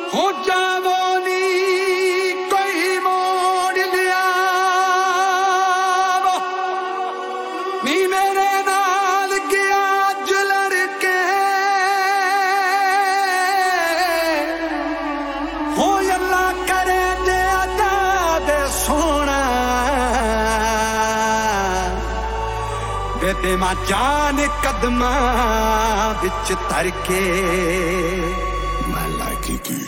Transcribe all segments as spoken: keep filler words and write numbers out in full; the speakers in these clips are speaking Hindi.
हो जावो नी कोई मोड़ लिया नी मेरे नाल गया जुलर के हो अल्लाह करे दे अदा दे सोना बेते मां जान कदमा बिच धर के मैं लागी की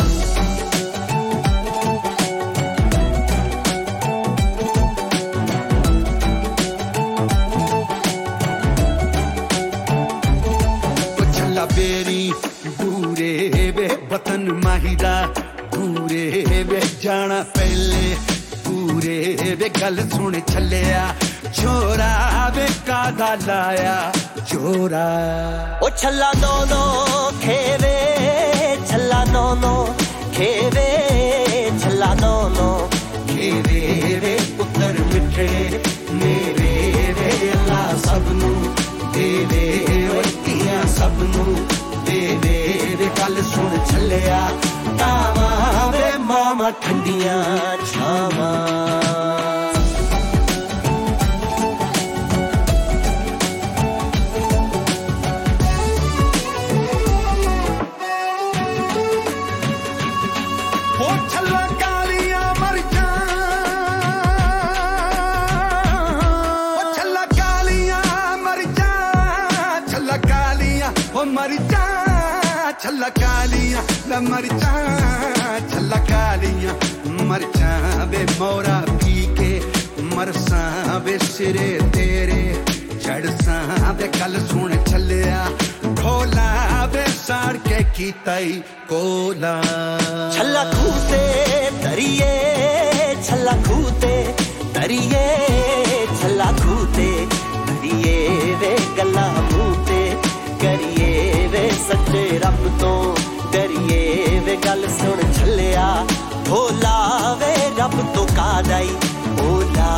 बेरी दूरे वे वतन माहिरा दूरे वे जाना पहले पूरे वे गल सुन छलिया छोरा वे कादा लाया छोरा ओ छल्ला नो नो खेवे छल्ला नो नो खेवे छल्ला नो नो खेवे वे पुत्र मिठे मेरे वे अल्लाह सबनू देवे ओतियां सबनू देवे वे गल सुन छलिया तावा वे मामा ठंडियां छावा मर जा छल्ला कालियां वे मर जा छल्ला कालियां मर जा वे मोरा पी के मरसा वे सिरे तेरे चढ़सा वे गल सुन छलिया ढोला वे साड़ के कीताई कोला छल्ला खूते तरिए छल्ला खूते तरिए छल्ला खूते तरिए वे गल्ला मूते करिए वे सच्चे रब तो डरिए वे गल सुन छलिया ढोला वे रब तो कादाई ओला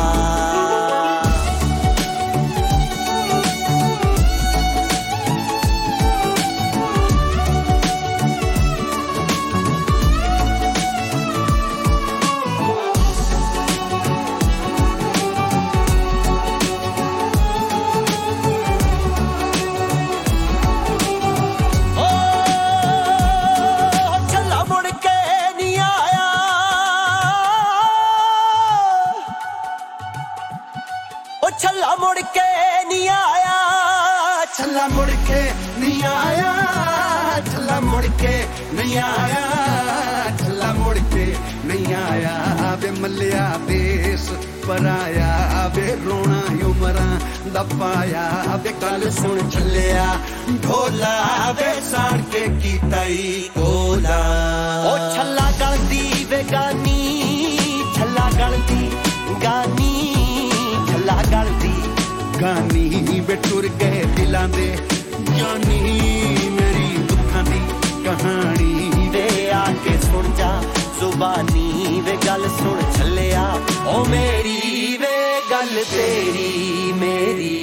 छल्ला मुड़ के नहीं आया छल्ला मुड़ के नहीं आया छल्ला मुड़ के नहीं आया छल्ला मुड़ के नहीं आया वे मलिया देश पराया वे रोना उमरा दपाया वे गल सुन छलिया ढोला वे साड़ के कीताई कोला ओ छल्ला गलती वे गानी छल्ला गलती गानी छल्ला गलती गानी वे टुर गए दिलां दे जानी मेरी दुखां दी कहानी वे आके सुन जा जुबानी वे गल सुन छलिया ओ मेरी वे गल तेरी मेरी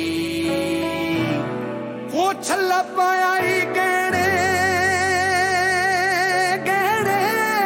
वो छल्ला पाया ही गहने गहने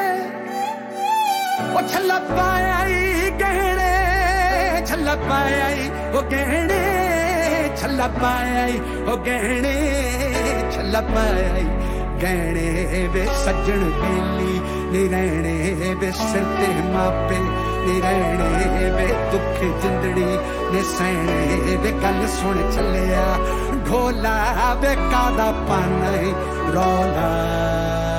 वो छल्ला पाया ही गहने छल्ला पाया ही वो गहने छल्ला पाया ही वो गहने छल्ला पाया ही गहने वे सज्जन बेली नी रहने वे सिर ते मापे नी रहने वे दुख जिंदड़ी ने सहने वे गल सुन छलिया ढोला वे कादा पाना रौला